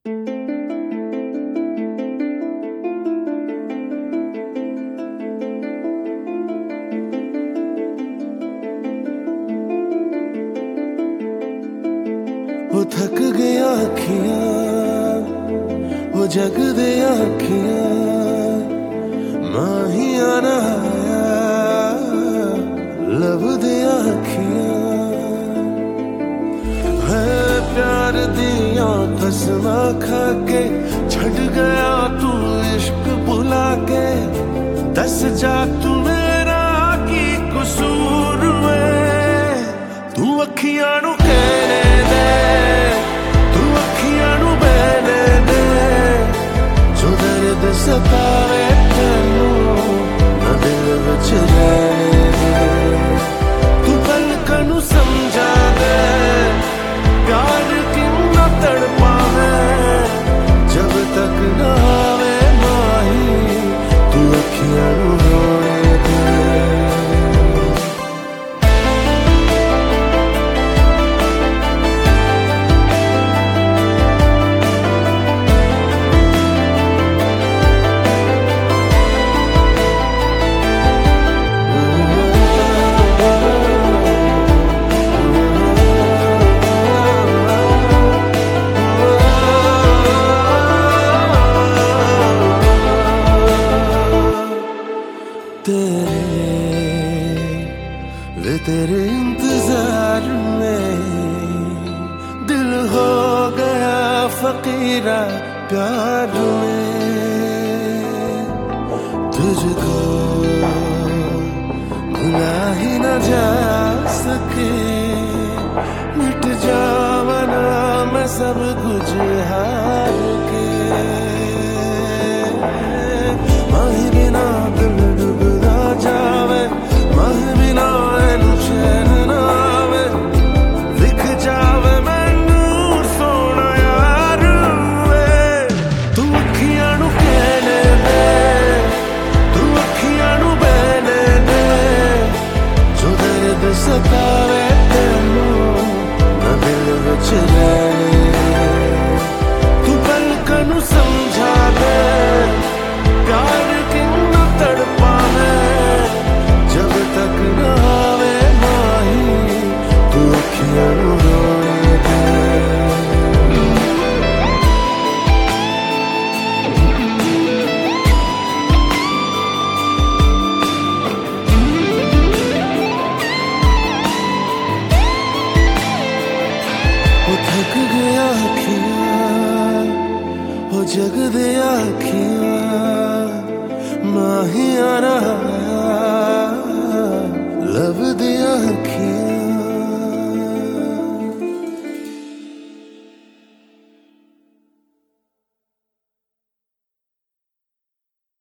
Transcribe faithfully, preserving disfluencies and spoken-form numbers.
वो थक गया अखियां, वो जग दे अखियां, माहिया नहाया लब दे अखियां, है प्यार दिया कसमा खा के छड़ गया तू इश्क बुला के। दस जा तू मेरा की कसूर में, तू अखियां नू कहने दे, तू अखियां नू बहने दे, जो दर्द सतावे तेनू ना दिल विच रहने दे। तू पलकां नू समझा दे, प्यार किन्ना तड़पा है, जब तक ना आवे माही तू अखियां नू रोने दे। तेरे तेरे इंतजार में दिल हो गया फकीरा प्यार में। तुझको भुला ही न जा सके, मिट जावना मैं सब कुछ हार के। माही बिना दिल डूबदा जावे, माही बिना एनू चैन ना आवे, दिख जावे मैनू सोना यार वे। तू अखियां नू कहने दे, तू अखियां नू बहने दे, जो दर्द सतावे तेनू ना दिल विच रहने दे। तू पलकां नू समझा दे, प्यार किन्ना तड़पा है, जब तक ना आवे माही तू अखियां नू रोने दे। वो थक गया अखियां, वो जग दे अखियां, माहिया नहाया लब दे अखियां।